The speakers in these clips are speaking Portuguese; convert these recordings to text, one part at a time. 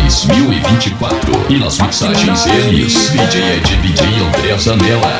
2024. E nas mixagens eles, DJ Ed, DJ André Zanella.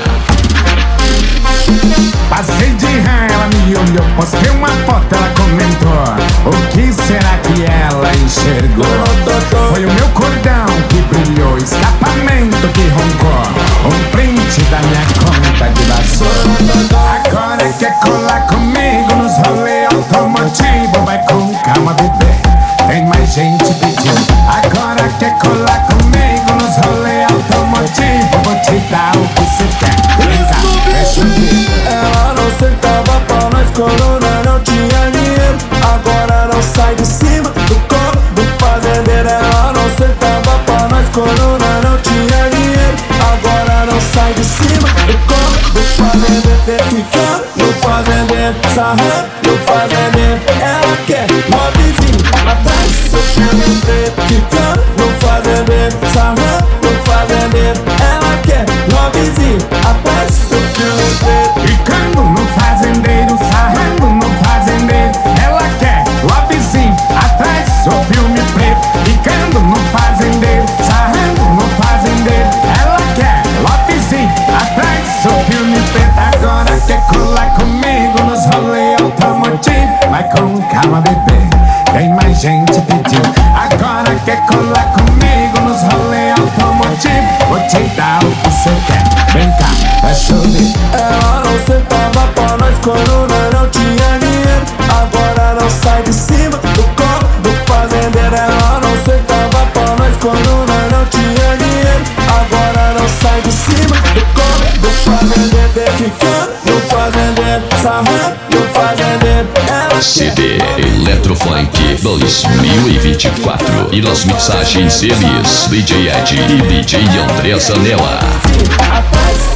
Passei de rã, ela me olhou, postei uma foto, ela comentou. O que será que ela enxergou? Foi o meu cordão que brilhou, escapamento que roncou, um print da minha conta de vassoura. Agora quer colar comigo nos rolê automotivo? Vai com calma, bebê, tem mais gente pedindo. Agora quer colar comigo nos rolê automotivo? Vou te dar o que você quer. Vem cá, deixa eu ver. Ela não sentava pra nós quando nós não tinha dinheiro. Agora não sai de cima do corpo do fazendeiro. Ela não sentava pra nós quando nós não tinha dinheiro. Agora não sai de cima do corpo do fazendeiro. Ficando no fazendeiro, sarrando no fazendeiro. Ela quer mobizinho atrás do seu preto. Ficando no fazendeiro, sarrando no fazendeiro. Ela quer mobizinho atrás do seu preto. Ficando no fazendeiro, sarrando no fazendeiro. Ela quer lobbyzinho atrás do seu filme preto. Ficando no fazendeiro, sarrando no fazendeiro. Ela quer lobbyzinho atrás do seu filme preto. Agora quer colar comigo nos rolê automotivo? Vai com calma, bebê, tem mais gente pedindo. Agora quer colar comigo nos rolê automotivo? Vou te dar o que você quer. Vem cá, deixa eu ver. Ela não sentava pra nós quando nós não tinha dinheiro. Agora não sai de cima do corpo do fazendeiro. Ela não sentava pra nós quando nós não tinha dinheiro. Agora não sai de cima do corpo do fazendeiro. Ficando no fazendeiro, sarrando no fazendeiro. Ela CD Eletrofunk 2024. E nas mixagens eles, DJ Ed e DJ André Zanella. atrás